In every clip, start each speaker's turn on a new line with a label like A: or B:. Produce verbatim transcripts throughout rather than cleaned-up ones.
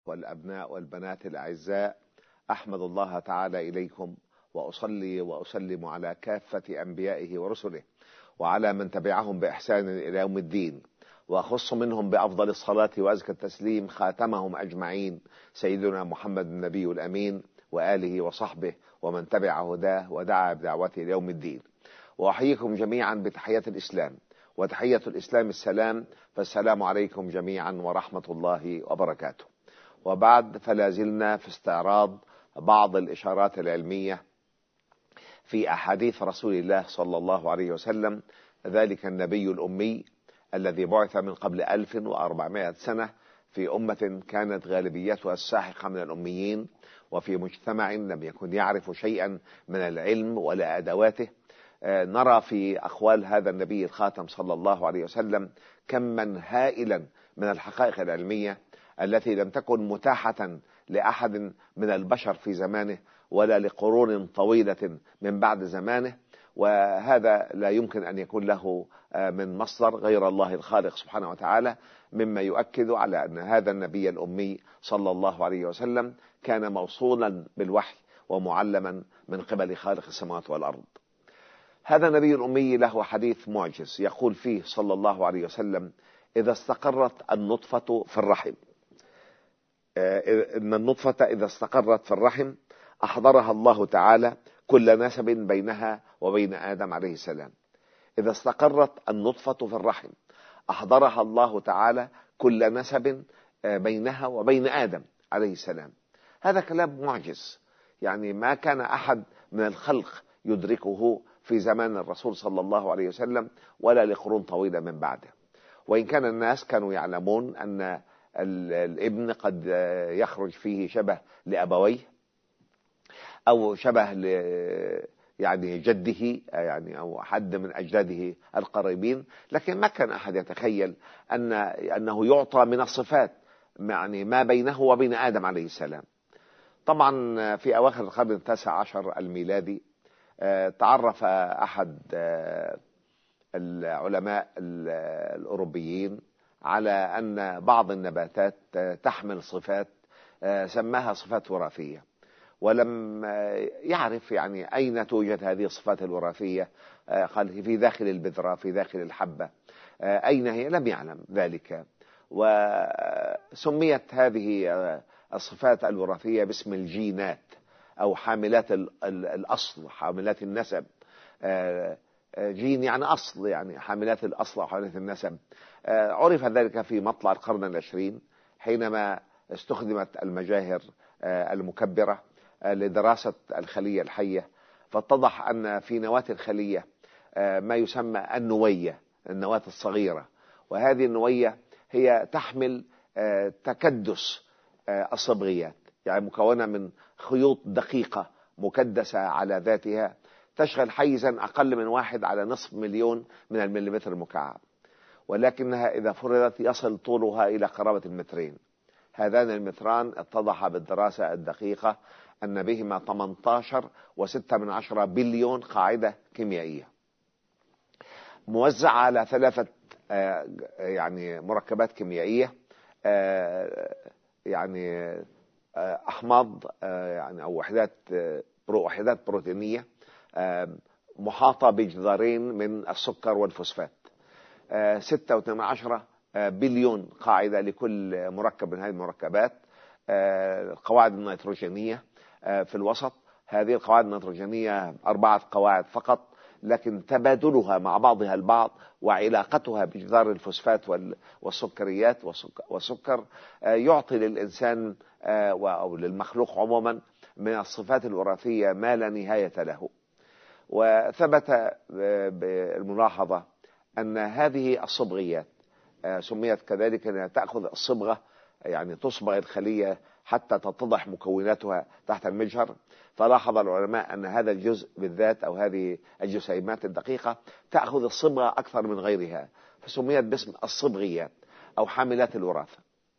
A: والأبناء والبنات الأعزاء، أحمد الله تعالى إليكم وأصلي وأسلم على كافة أنبيائه ورسله وعلى من تبعهم بإحسان إلى يوم الدين، وأخص منهم بأفضل الصلاة وأزكى التسليم خاتمهم أجمعين سيدنا محمد النبي الأمين وآله وصحبه ومن تبع هداه ودعا بدعوته ليوم الدين. وأحييكم جميعا بتحية الإسلام، وتحية الإسلام السلام، فالسلام عليكم جميعا ورحمة الله وبركاته. وبعد، فلا زلنا في استعراض بعض الإشارات العلمية في أحاديث رسول الله صلى الله عليه وسلم، ذلك النبي الأمي الذي بعث من قبل ألف وأربعمائة سنة في أمة كانت غالبيتها الساحقة من الأميين، وفي مجتمع لم يكن يعرف شيئا من العلم ولا أدواته. نرى في أقوال هذا النبي الخاتم صلى الله عليه وسلم كما هائلا من الحقائق العلمية التي لم تكن متاحة لأحد من البشر في زمانه ولا لقرون طويلة من بعد زمانه، وهذا لا يمكن أن يكون له من مصدر غير الله الخالق سبحانه وتعالى، مما يؤكد على أن هذا النبي الأمي صلى الله عليه وسلم كان موصولا بالوحي ومعلما من قبل خالق السماوات والأرض. هذا النبي الأمي له حديث معجز يقول فيه صلى الله عليه وسلم: إذا استقرت النطفة في الرحم، إن النطفة إذا استقرت في الرحم أحضرها الله تعالى كل نسب بينها وبين آدم عليه السلام. إذا استقرت النطفة في الرحم أحضرها الله تعالى كل نسب بينها وبين آدم عليه السلام. هذا كلام معجز، يعني ما كان أحد من الخلق يدركه في زمان الرسول صلى الله عليه وسلم ولا لقرون طويلة من بعده. وإن كان الناس كانوا يعلمون أن الابن قد يخرج فيه شبه لأبويه أو شبه ل يعني جده، يعني أو حد من أجداده القريبين، لكن ما كان أحد يتخيل أن أنه يعطى من الصفات يعني ما بينه وبين آدم عليه السلام. طبعا في أواخر القرن التاسع عشر الميلادي تعرف أحد العلماء الأوروبيين على أن بعض النباتات تحمل صفات سماها صفات وراثية، ولم يعرف يعني أين توجد هذه الصفات الوراثية، قال في داخل البذرة، في داخل الحبة، أين هي لم يعلم ذلك. وسميت هذه الصفات الوراثية باسم الجينات أو حاملات الأصل، حاملات النسب. جين يعني أصل، يعني حاملات الأصل وحاملات النسب. عرف ذلك في مطلع القرن العشرين حينما استخدمت المجاهر المكبرة لدراسة الخلية الحية، فاتضح أن في نواة الخلية ما يسمى النوية، النواة الصغيرة، وهذه النوية هي تحمل تكدس الصبغيات، يعني مكونة من خيوط دقيقة مكدسة على ذاتها تشغل حيزا أقل من واحد على نصف مليون من المليمتر المكعب، ولكنها إذا فرضت يصل طولها إلى قرابة المترين. هذان المتران اتضح بالدراسة الدقيقة أن بهما ثمانية عشر وستة من عشرة بليون قاعدة كيميائية موزعة على ثلاثة يعني مركبات كيميائية، يعني أحماض يعني أو وحدات وحدات بروتينية محاطة بجدارين من السكر والفوسفات. ستة واثنين من عشرة بليون قاعدة لكل مركب من هذه المركبات. القواعد النيتروجينية في الوسط، هذه القواعد النيتروجينية أربعة قواعد فقط، لكن تبادلها مع بعضها البعض وعلاقتها بجدار الفوسفات والسكريات والسكر يعطي للإنسان أو للمخلوق عموما من الصفات الوراثية ما لا نهاية له. وثبت بالملاحظة أن هذه الصبغيات سميت كذلك أنها تأخذ الصبغة، يعني تصبغ الخلية حتى تتضح مكوناتها تحت المجهر. فلاحظ العلماء أن هذا الجزء بالذات أو هذه الجسيمات الدقيقة تأخذ الصبغة أكثر من غيرها، فسميت باسم الصبغيات أو حاملات الوراثة.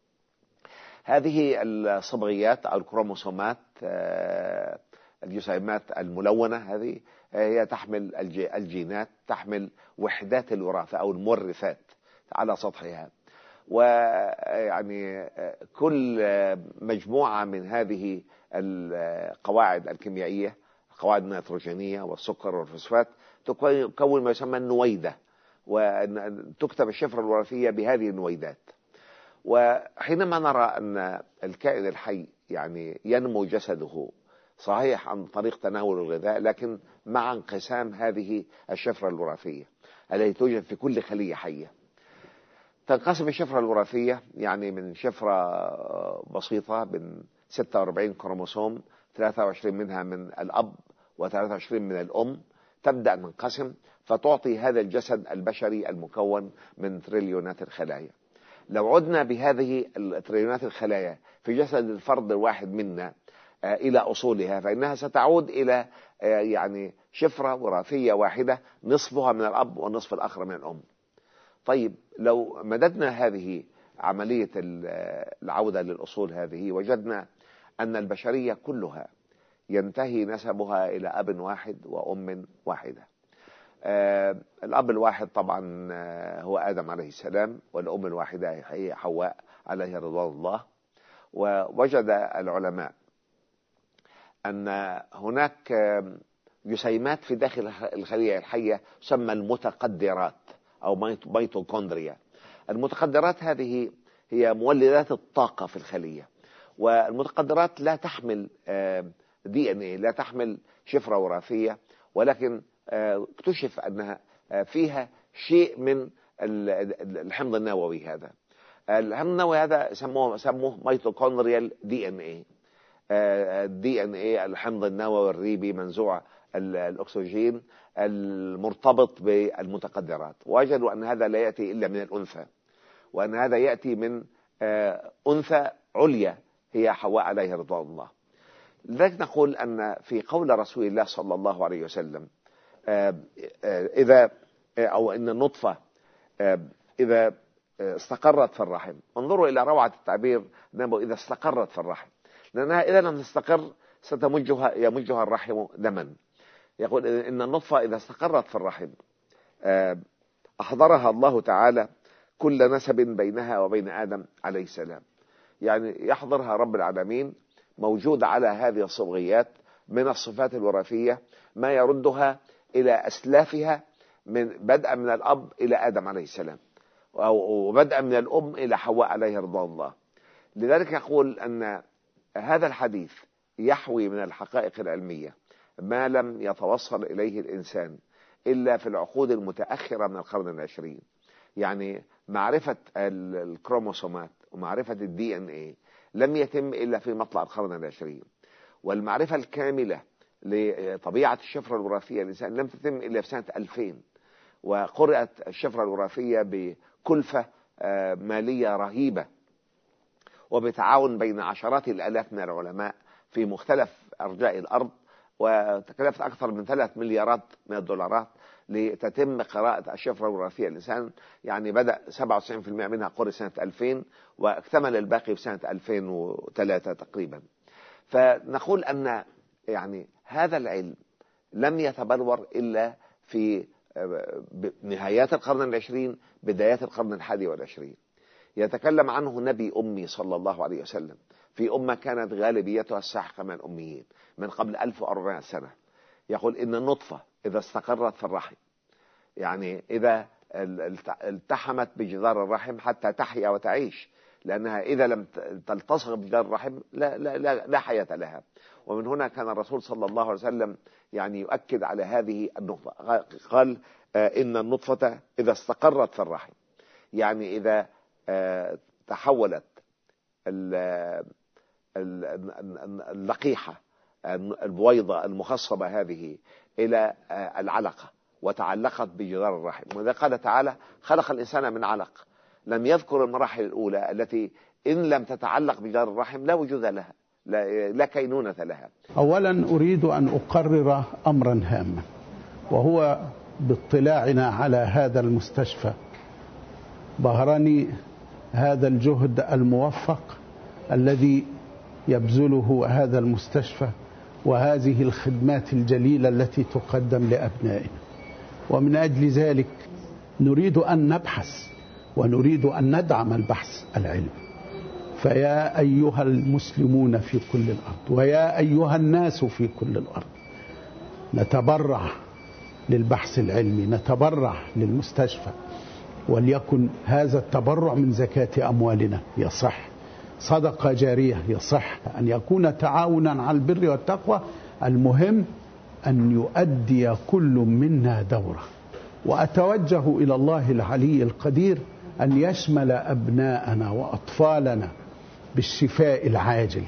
A: هذه الصبغيات أو الكروموسومات الجسيمات الملونة هذه هي تحمل الجينات، تحمل وحدات الوراثة أو المورثات على سطحها. ويعني كل مجموعة من هذه القواعد الكيميائية، القواعد النيتروجينية والسكر والفوسفات، تكون ما يسمى النويدة، وتكتب الشفرة الوراثية بهذه النويدات. وحينما نرى أن الكائن الحي يعني ينمو جسده صحيح عن طريق تناول الغذاء، لكن مع انقسام هذه الشفرة الوراثية التي توجد في كل خلية حية. تنقسم الشفرة الوراثية يعني من شفرة بسيطة من ستة وأربعين كروموسوم، ثلاثة وعشرين منها من الأب وثلاثة وعشرين من الأم، تبدأ تنقسم فتعطي هذا الجسد البشري المكون من تريليونات الخلايا. لو عدنا بهذه التريليونات الخلايا في جسد الفرد الواحد منا إلى أصولها، فإنها ستعود إلى يعني شفرة وراثية واحدة، نصفها من الأب والنصف الآخر من الأم. طيب لو مددنا هذه عملية العودة للأصول هذه، وجدنا أن البشرية كلها ينتهي نسبها إلى أب واحد وأم واحدة. آه الأب الواحد طبعا هو آدم عليه السلام، والأم الواحدة هي حواء عليها رضوان الله. ووجد العلماء أن هناك جسيمات في داخل الخلية الحية تسمى المتقدرات أو ميتوكوندريا. المتقدرات هذه هي مولدات الطاقة في الخلية، والمتقدرات لا تحمل دي ان ايه، لا تحمل شفرة وراثية، ولكن اكتشف أنها فيها شيء من الحمض النووي. هذا الحمض النووي هذا سموه سموه ميتوكوندريال دي ان ايه. الدي ان ايه الحمض النووي الريبي منزوع الأكسجين المرتبط بالمتقدرات. وجدوا أن هذا لا يأتي إلا من الأنثى، وأن هذا يأتي من أنثى عليا هي حواء عليها رضوان الله. لذلك نقول أن في قول رسول الله صلى الله عليه وسلم إذا أو إن النطفة إذا استقرت في الرحم، انظروا إلى روعة التعبير، إذا استقرت في الرحم، لأنها إذا لم تستقر ستمجها يمجها الرحم دما. يقول إن النطفة إذا استقرت في الرحم أحضرها الله تعالى كل نسب بينها وبين آدم عليه السلام. يعني يحضرها رب العالمين موجود على هذه الصبغيات من الصفات الوراثية ما يردها إلى أسلافها، من بدءا من الأب إلى آدم عليه السلام، وبدءا من الأم إلى حواء عليها رضوان الله. لذلك يقول أن هذا الحديث يحوي من الحقائق العلمية ما لم يتوصل إليه الإنسان إلا في العقود المتأخرة من القرن العشرين. يعني معرفة الكروموسومات ومعرفة الدي ان ايه لم يتم إلا في مطلع القرن العشرين، والمعرفة الكاملة لطبيعة الشفرة الوراثية للإنسان لم تتم إلا في سنة ألفين، وقرأت الشفرة الوراثية بكلفة مالية رهيبة، وبتعاون بين عشرات الآلاف من العلماء في مختلف أرجاء الأرض، وتكلفت أكثر من ثلاث مليارات من الدولارات لتتم قراءة الشفرة الوراثية للإنسان. يعني بدأ سبعة وتسعين بالمئة منها قرأ سنة ألفين، واكتمل الباقي في سنة ألفين وثلاثة تقريبا. فنقول أن يعني هذا العلم لم يتبلور إلا في نهايات القرن العشرين بدايات القرن الحادي والعشرين. يتكلم عنه نبي أمي صلى الله عليه وسلم في أمة كانت غالبيتها الساحقة من الأميين من قبل ألف وأربعمائة سنة. يقول إن النطفة إذا استقرت في الرحم، يعني إذا التحمت بجدار الرحم حتى تحيا وتعيش، لأنها إذا لم تلتصق بجدار الرحم لا, لا, لا, لا حياة لها. ومن هنا كان الرسول صلى الله عليه وسلم يعني يؤكد على هذه النقطة، قال إن النطفة إذا استقرت في الرحم، يعني إذا تحولت اللقيحة البويضة المخصبة هذه إلى العلقة وتعلقت بجدار الرحم. وإذا قال تعالى خلق الإنسان من علق، لم يذكر المراحل الأولى التي إن لم تتعلق بجدار الرحم لا وجود لها، لا, لا كينونة لها.
B: أولا أريد أن أقرر أمرا هاما، وهو باطلاعنا على هذا المستشفى بهرني هذا الجهد الموفق الذي يبذله هذا المستشفى وهذه الخدمات الجليلة التي تقدم لأبنائنا. ومن أجل ذلك نريد أن نبحث ونريد أن ندعم البحث العلمي. فيا أيها المسلمون في كل الأرض ويا أيها الناس في كل الأرض، نتبرع للبحث العلمي، نتبرع للمستشفى، وليكن هذا التبرع من زكاة أموالنا، يصح صدقة جارية، يصح أن يكون تعاونا على البر والتقوى. المهم أن يؤدي كل منا دوره. وأتوجه إلى الله العلي القدير أن يشمل أبناءنا وأطفالنا بالشفاء العاجل.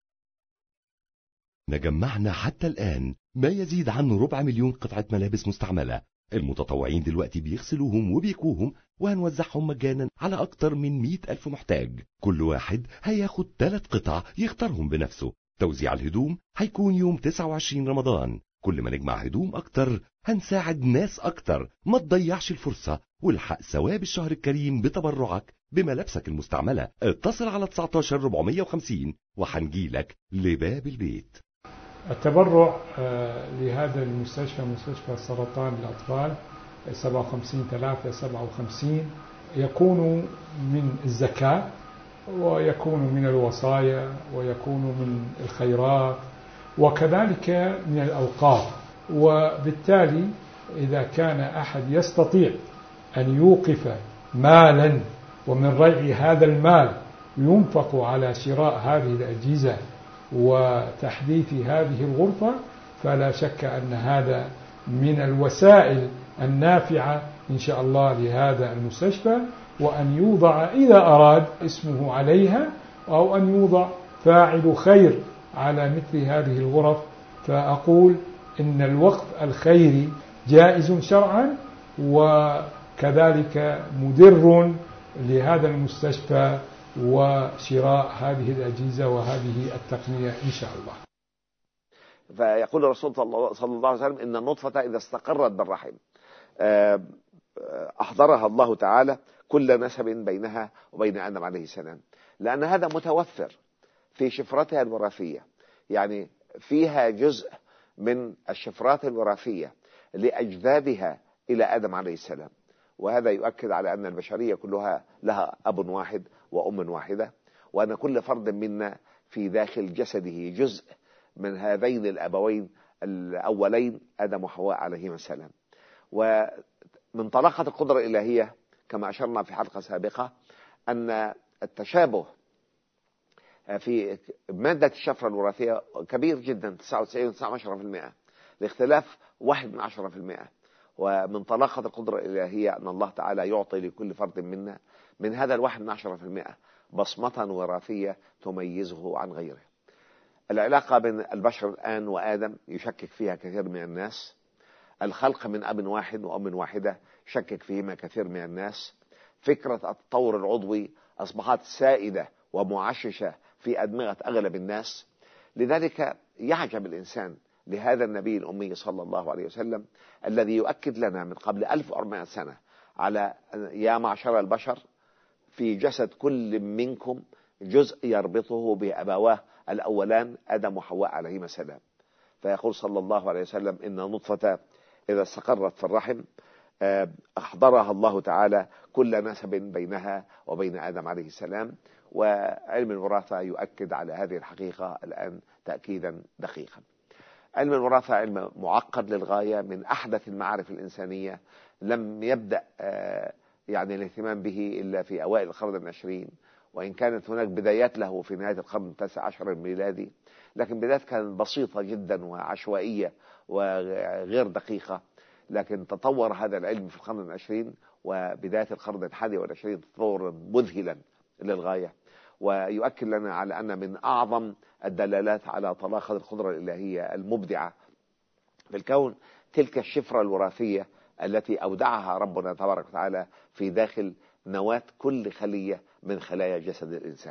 C: نجمعنا حتى الآن ما يزيد عن ربع مليون قطعة ملابس مستعملة. المتطوعين دلوقتي بيغسلوهم وبيكوهم وهنوزعهم مجانا على أكتر من مئة ألف محتاج. كل واحد هياخد ثلاث قطع يختارهم بنفسه. توزيع الهدوم هيكون يوم تسعة وعشرين رمضان. كل ما نجمع هدوم أكتر هنساعد ناس أكتر. ما تضيعش الفرصة والحق ثواب الشهر الكريم بتبرعك بملابسك المستعملة. اتصل على تسعتاشر أربعمية وخمسين وحنجيلك لباب البيت.
D: التبرع لهذا المستشفى، مستشفى سرطان الأطفال سبعة وخمسين ثلاثة سبعة وخمسين، يكون من الزكاة ويكون من الوصايا ويكون من الخيرات وكذلك من الأوقاف. وبالتالي إذا كان أحد يستطيع أن يوقف مالا ومن ريع هذا المال ينفق على شراء هذه الأجهزة وتحديث هذه الغرفة، فلا شك أن هذا من الوسائل النافعة إن شاء الله لهذا المستشفى، وأن يوضع إذا أراد اسمه عليها أو أن يوضع فاعل خير على مثل هذه الغرف. فأقول إن الوقف الخيري جائز شرعا وكذلك مدر لهذا المستشفى وشراء هذه الأجهزة وهذه التقنية إن شاء الله.
A: فيقول الرسول صلى الله عليه وسلم إن النطفة إذا استقرت بالرحم أحضرها الله تعالى كل نسب بينها وبين آدم عليه السلام، لأن هذا متوفر في شفرتها الوراثية، يعني فيها جزء من الشفرات الوراثية لأجدادها إلى آدم عليه السلام. وهذا يؤكد على أن البشرية كلها لها أب واحد وأم واحدة، وأن كل فرد منا في داخل جسده جزء من هذين الأبوين الأولين آدم وحواء عليهما السلام. ومن طلاقة القدرة الإلهية كما أشرنا في حلقة سابقة أن التشابه في مادة الشفرة الوراثية كبير جدا، تسعة وتسعين وتسعة عشر بالمئة، لاختلاف واحد من عشرة في المئة. ومن طلاقة القدرة الإلهية أن الله تعالى يعطي لكل فرد منا من هذا الواحد من عشرة في المئة بصمة وراثية تميزه عن غيره. العلاقة بين البشر الآن وآدم يشكك فيها كثير من الناس. الخلق من أب واحد وأم واحدة يشكك فيهما كثير من الناس. فكرة التطور العضوي أصبحت سائدة ومعششة في أدمغة أغلب الناس. لذلك يعجب الإنسان لهذا النبي الأمي صلى الله عليه وسلم الذي يؤكد لنا من قبل ألف وأربعمائة سنة على يا معشر البشر في جسد كل منكم جزء يربطه بأبواه الأولان آدم وحواء عليهما السلام. فيقول صلى الله عليه وسلم إن نطفة إذا استقرت في الرحم أحضرها الله تعالى كل نسب بينها وبين آدم عليه السلام. وعلم الوراثة يؤكد على هذه الحقيقة الآن تأكيدا دقيقا. علم الوراثة علم معقد للغاية، من أحدث المعارف الإنسانية، لم يبدأ يعني الاهتمام به إلا في أوائل القرن العشرين، وإن كانت هناك بدايات له في نهاية القرن التاسع عشر الميلادي، لكن بدايات كانت بسيطة جدا وعشوائية وغير دقيقة. لكن تطور هذا العلم في القرن العشرين وبداية القرن الحادي والعشرين تطورا مذهلا للغاية، ويؤكد لنا على أن من أعظم الدلالات على طلاقة القدرة الإلهية المبدعة في الكون تلك الشفرة الوراثية التي أودعها ربنا تبارك وتعالى في داخل نواة كل خلية من خلايا جسد الإنسان.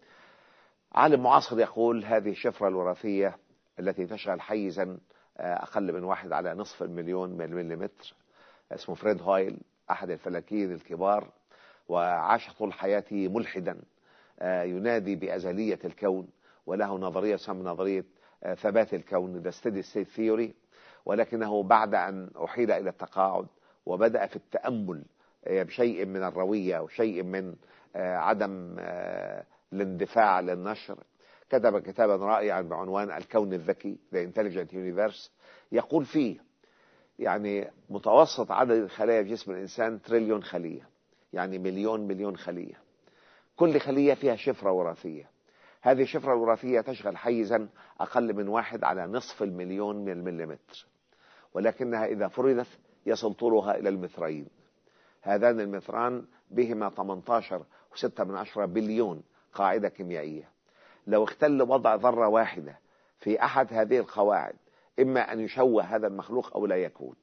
A: عالم معاصر يقول هذه الشفرة الوراثية التي تشغل حيزا أقل من واحد على نصف المليون من المليمتر، اسمه فريد هويل، أحد الفلكيين الكبار، وعاش طول حياته ملحدا ينادي بأزلية الكون، وله نظرية تسمى نظرية ثبات الكون The Steady State Theory. ولكنه بعد أن أحيل إلى التقاعد وبدأ في التأمل بشيء من الروية وشيء من عدم الاندفاع للنشر، كتب كتابا رائعا بعنوان الكون الذكي The Intelligent Universe، يقول فيه يعني متوسط عدد الخلايا في جسم الإنسان تريليون خلية، يعني مليون مليون خلية، كل خلية فيها شفرة وراثية. هذه الشفرة الوراثية تشغل حيزا أقل من واحد على نصف المليون من المليمتر، ولكنها إذا فرضت يصل طولها إلى المترين. هذان المتران بهما ثمانية عشر فاصلة ستة من عشرة بليون قاعدة كيميائية. لو اختل وضع ذرة واحدة في أحد هذه القواعد إما أن يشوه هذا المخلوق أو لا يكون.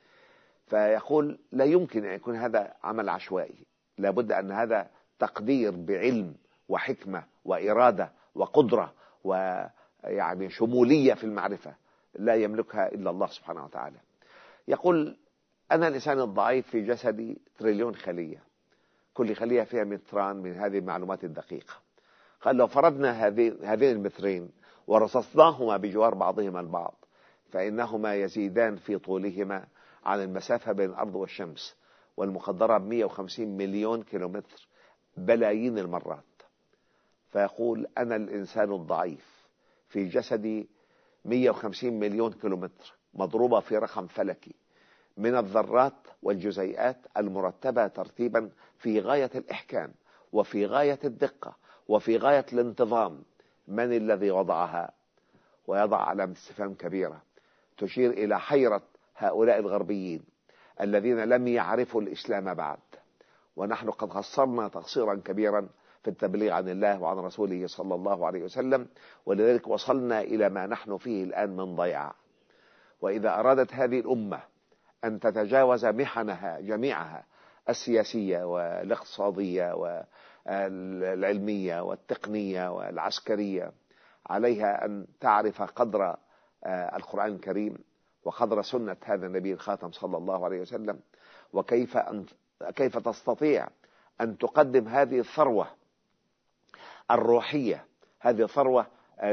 A: فيقول لا يمكن أن يكون هذا عمل عشوائي، لابد أن هذا تقدير بعلم وحكمة وإرادة وقدرة ويعني شمولية في المعرفة لا يملكها إلا الله سبحانه وتعالى. يقول أنا الإنسان الضعيف في جسدي تريليون خلية، كل خلية فيها متران من هذه المعلومات الدقيقة. قال لو فرضنا هذين المترين ورصصناهما بجوار بعضهما البعض فإنهما يزيدان في طولهما عن المسافة بين الأرض والشمس والمقدرة ب مئة وخمسين مليون كيلومتر بلايين المرات. فيقول أنا الإنسان الضعيف في جسدي مئة وخمسين مليون كيلومتر مضروبة في رقم فلكي من الذرات والجزيئات المرتبة ترتيبا في غاية الإحكام وفي غاية الدقة وفي غاية الانتظام. من الذي وضعها؟ ويضع علامة استفهام كبيرة تشير إلى حيرة هؤلاء الغربيين الذين لم يعرفوا الإسلام بعد، ونحن قد قصرنا تقصيرا كبيرا في التبليغ عن الله وعن رسوله صلى الله عليه وسلم، ولذلك وصلنا إلى ما نحن فيه الآن من ضياع. وإذا أرادت هذه الأمة أن تتجاوز محنها جميعها السياسية والاقتصادية والعلمية والتقنية والعسكرية، عليها أن تعرف قدر القرآن الكريم وقدر سنة هذا النبي الخاتم صلى الله عليه وسلم، وكيف أن كيف تستطيع أن تقدم هذه الثروة الروحية، هذه الثروة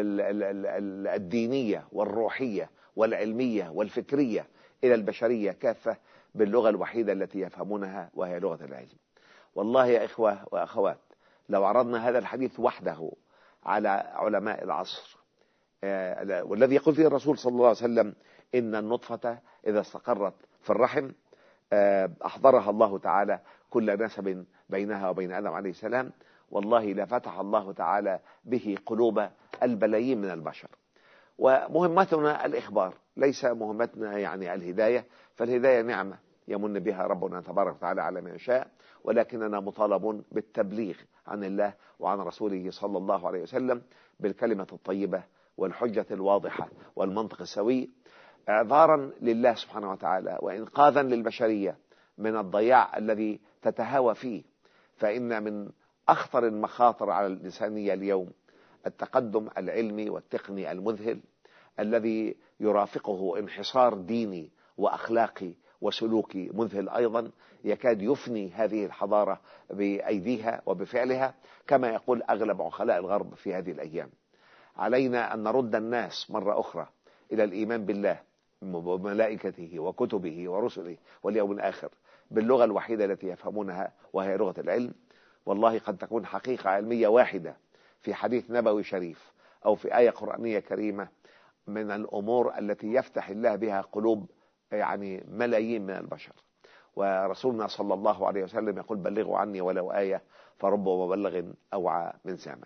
A: الدينية والروحية والعلمية والفكرية إلى البشرية كافة باللغة الوحيدة التي يفهمونها وهي لغة العلم. والله يا إخوة وأخوات، لو عرضنا هذا الحديث وحده على علماء العصر والذي يقول فيه الرسول صلى الله عليه وسلم إن النطفة إذا استقرت في الرحم أحضرها الله تعالى كل نسب بينها وبين آدم عليه السلام، والله لفتح الله تعالى به قلوب البلايين من البشر. ومهمتنا الإخبار، ليس مهمتنا يعني الهداية، فالهداية نعمة يمن بها ربنا تبارك وتعالى على من يشاء، ولكننا مطالبون بالتبليغ عن الله وعن رسوله صلى الله عليه وسلم بالكلمة الطيبة والحجة الواضحة والمنطق السوي، إعذارا لله سبحانه وتعالى وإنقاذا للبشرية من الضياع الذي تتهاوى فيه. فإن من أخطر المخاطر على الإنسانية اليوم التقدم العلمي والتقني المذهل الذي يرافقه انحصار ديني وأخلاقي وسلوكي مذهل أيضا، يكاد يفني هذه الحضارة بأيديها وبفعلها كما يقول أغلب عقلاء الغرب في هذه الأيام. علينا أن نرد الناس مرة أخرى إلى الإيمان بالله وملائكته وكتبه ورسله واليوم الآخر باللغة الوحيدة التي يفهمونها وهي لغة العلم. والله قد تكون حقيقة علمية واحدة في حديث نبوي شريف أو في آية قرآنية كريمة من الأمور التي يفتح الله بها قلوب يعني ملايين من البشر. ورسولنا صلى الله عليه وسلم يقول بلغوا عني ولو آية فرب مبلغ أوعى من سامع.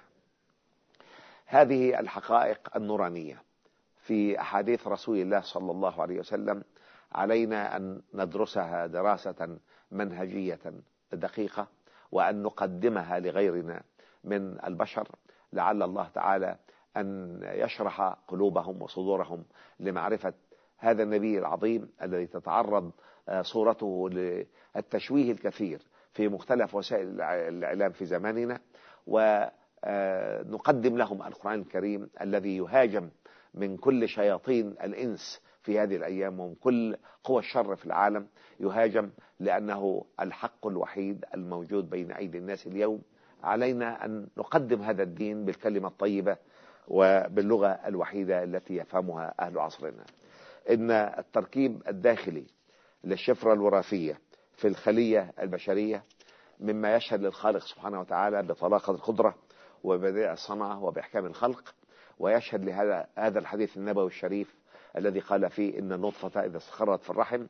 A: هذه الحقائق النورانية في أحاديث رسول الله صلى الله عليه وسلم علينا أن ندرسها دراسة منهجية دقيقة وأن نقدمها لغيرنا من البشر، لعل الله تعالى أن يشرح قلوبهم وصدورهم لمعرفة هذا النبي العظيم الذي تتعرض صورته للتشويه الكثير في مختلف وسائل الإعلام في زماننا، ونقدم لهم القرآن الكريم الذي يهاجم من كل شياطين الإنس في هذه الأيام ومن كل قوى الشر في العالم، يهاجم لأنه الحق الوحيد الموجود بين أيدي الناس اليوم. علينا أن نقدم هذا الدين بالكلمة الطيبة وباللغة الوحيدة التي يفهمها أهل عصرنا. إن التركيب الداخلي للشفرة الوراثية في الخلية البشرية، مما يشهد للخالق سبحانه وتعالى بطلاقة القدرة وبديع الصنعة وبإحكام الخلق، ويشهد لهذا هذا الحديث النبوي الشريف الذي قال فيه إن النطفة إذا استقرت في الرحم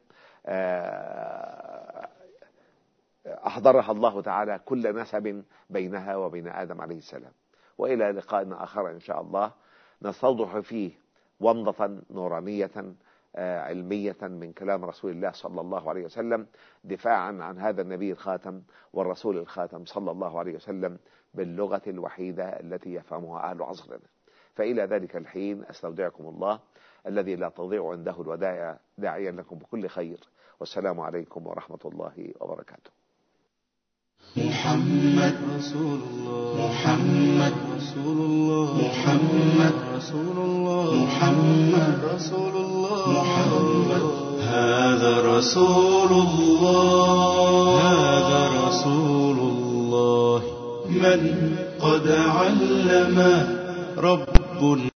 A: أحضرها الله تعالى كل نسب بينها وبين آدم عليه السلام. وإلى لقاء آخر إن شاء الله نستوضح فيه ومضة نورانية علمية من كلام رسول الله صلى الله عليه وسلم، دفاعا عن هذا النبي الخاتم والرسول الخاتم صلى الله عليه وسلم باللغة الوحيدة التي يفهمها أهل عصرنا. فإلى ذلك الحين أستودعكم الله الذي لا تضيع عنده الودائع، داعيا لكم بكل خير، والسلام عليكم ورحمة الله وبركاته.
E: محمد رسول الله، محمد رسول الله، محمد رسول الله، محمد رسول الله، محمد هذا رسول الله، هذا رسول الله من قد علم رب